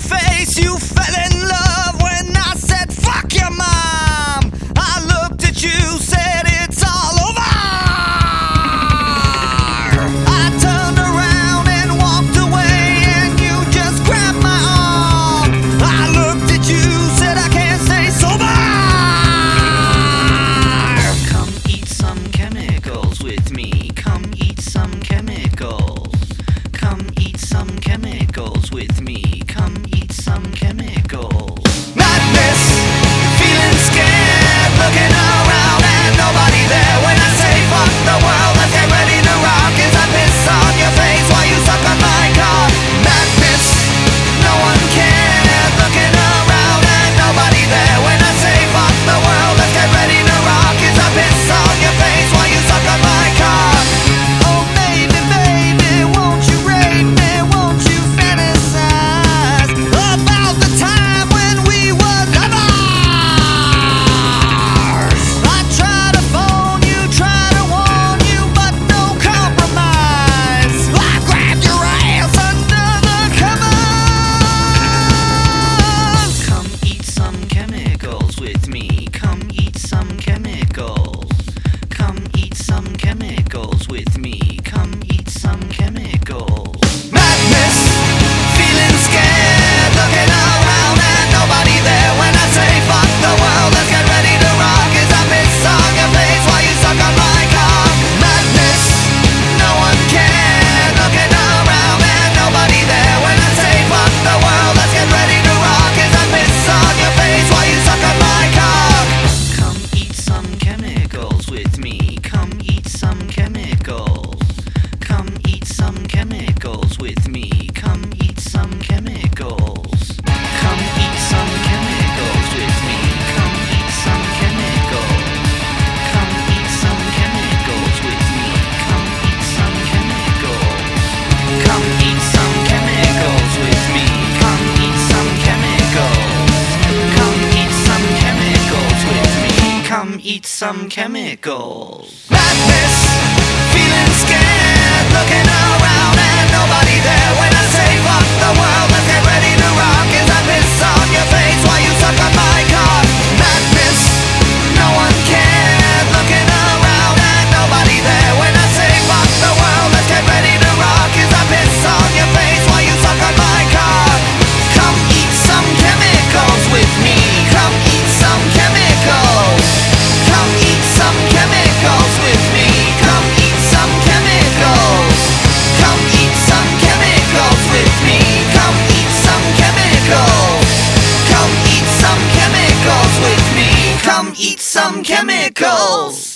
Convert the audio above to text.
face, you fell in love when I said fuck your mom. I looked at you, said it's all over. I turned around and walked away and you just grabbed my arm. I looked at you, said I can't stay sober. Come eat some chemicals with me. Come eat some chemicals. Come eat some chemicals with me. Come eat some chemicals. Madness, feeling scared, looking around and nobody there. When I say fuck the world, let's get ready to rock. As I piss on your face while you suck on my cock. Madness, no one cared, looking around and nobody there. When I say fuck the world, let's get ready to rock. As I piss on your face while you suck on my cock. Oh baby, baby, won't you rape me? Won't you fantasize about the time when we were lovers? I try to phone you, try to warn you, but no compromise. I grabbed your ass under the covers. Come eat some chemicals with me. Come eat some chemicals. Come eat some chemicals with me. Come eat some chemicals. Madness, feeling scared, looking around and nobody there. When I say fuck the world, let's get ready to rock. As I piss on your face while you suck on my cock. Madness, no one cared, looking around and nobody there. When I say fuck the world, let's get ready to rock. As I piss on your face while you suck on my cock. Come eat some chemicals with me. Come eat some chemicals. Come eat some chemicals with me. Come eat some chemicals. Come eat some chemicals with me. Come eat some chemicals. Come eat some chemicals with me. Come eat some chemicals. Come eat some chemicals with me. Come eat some chemicals. Come eat some chemicals with me. Come eat some chemicals. Madness, feeling scared, looking around and nobody there. When I say fuck the world, let's get ready to rock. As I piss on your face while you suck on my cock. Madness, no one cared, looking around and nobody there. When I say fuck the world, let's get ready to rock. As I piss on your face while you suck on my cock. Come eat some chemicals with me. Come eat some chemicals. Come eat some chemicals with me. Come eat some chemicals. Come eat some chemicals with me. Come eat some chemicals. Come eat some chemicals with me. Come eat some chemicals.